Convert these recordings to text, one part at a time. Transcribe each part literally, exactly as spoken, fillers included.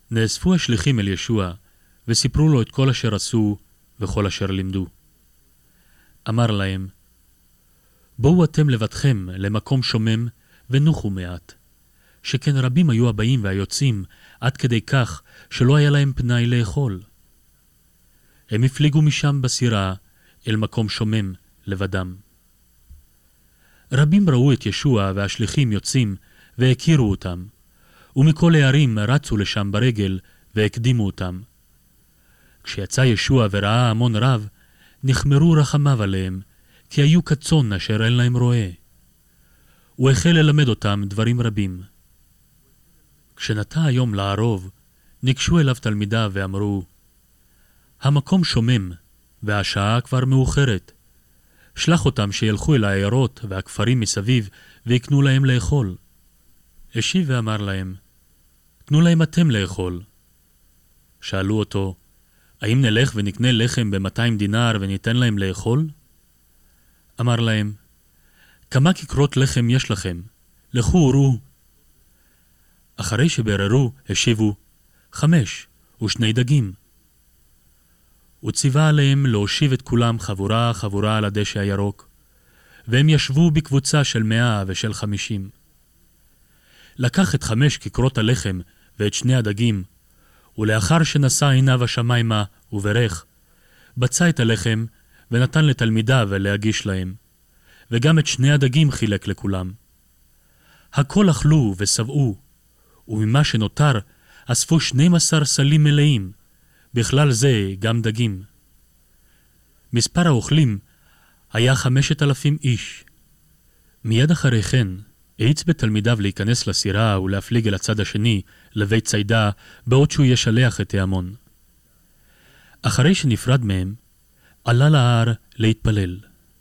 נאספו השליחים אל ישוע, וסיפרו לו את כל אשר עשו וכל אשר לימדו. אמר להם, בואו אתם לבדכם למקום שומם ונוחו מעט, שכן רבים היו הבאים והיוצאים עד כדי כך שלא היה להם פנאי לאכול. הם הפליגו משם בסירה אל מקום שומם לבדם. רבים ראו את ישוע והשליחים יוצאים והכירו אותם, ומכל הערים רצו לשם ברגל והקדימו אותם. כשיצא ישוע וראה המון רב, נחמרו רחמיו עליהם, כי היו כצאן אשר אין להם רועה. הוא החל ללמד אותם דברים רבים. כשנטע היום לערוב, ניגשו אליו תלמידיו ואמרו, המקום שומם, והשעה כבר מאוחרת. שלח אותם שילכו אל העיירות והכפרים מסביב, ויקנו להם לאכול. השיב ואמר להם, תנו להם אתם לאכול. שאלו אותו, האם נלך ונקנה לחם ב-מאתיים דינר וניתן להם לאכול? אמר להם, כמה כיכרות לחם יש לכם? לכו וראו. אחרי שבררו, השיבו, חמש ושני דגים. הוא ציווה עליהם להושיב את כולם חבורה חבורה על הדשא הירוק, והם ישבו בקבוצה של מאה ושל חמישים. לקח את חמש כיכרות הלחם ואת שני הדגים, ולאחר שנשא עיניו השמיימה וברך, בצע את הלחם ונתן לתלמידיו להגיש להם, וגם את שני הדגים חילק לכולם. הכל אכלו ושבעו, וממה שנותר אספו שנים עשר סלים מלאים, בכלל זה גם דגים. מספר האוכלים היה חמשת אלפים איש. מיד אחרי כן העיץ בתלמידיו להיכנס לסירה ולהפליג אל הצד השני, לבית צידה, בעוד שהוא ישלח את ההמון. אחרי שנפרד מהם, עלה להר להתפלל.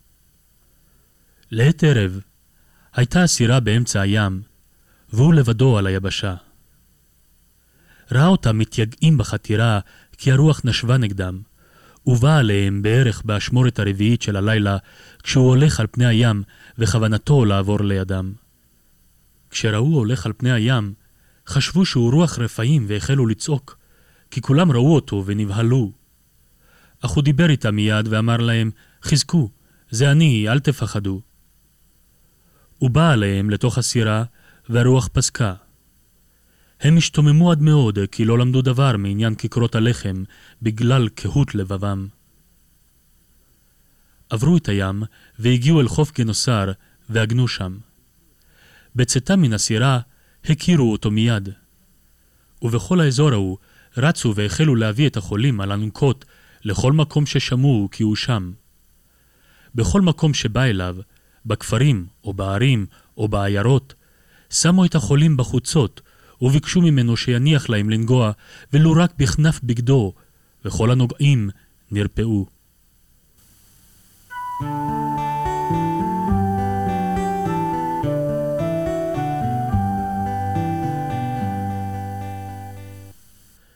לעת ערב הייתה הסירה באמצע הים, והוא לבדו על היבשה. ראה אותם מתייגעים בחתירה, כי הרוח נשבה נגדם, ובא עליהם בערך באשמורת הרביעית של הלילה, כשהוא הולך על פני הים, וכוונתו לעבור לידם. כשראו הולך על פני הים, חשבו שהוא רוח רפאים והחלו לצעוק, כי כולם ראו אותו ונבהלו. אך הוא דיבר איתם מיד ואמר להם, חזקו, זה אני, אל תפחדו. הוא בא עליהם לתוך הסירה, והרוח פסקה. הם השתוממו עד מאוד, כי לא למדו דבר מעניין כיכרות הלחם, בגלל קהות לבבם. עברו את הים, והגיעו אל חוף גנוסר, והגנו שם. בצאתם מן הסירה, הכירו אותו מיד. ובכל האזור ההוא, רצו והחלו להביא את החולים על אלונקות, לכל מקום ששמעו כי הוא שם. בכל מקום שבא אליו, בכפרים או בערים או בעיירות, שמו את החולים בחוצות, וביקשו ממנו שיניח להם לנגוע, ולו רק בכנף בגדו, וכל הנוגעים נרפאו.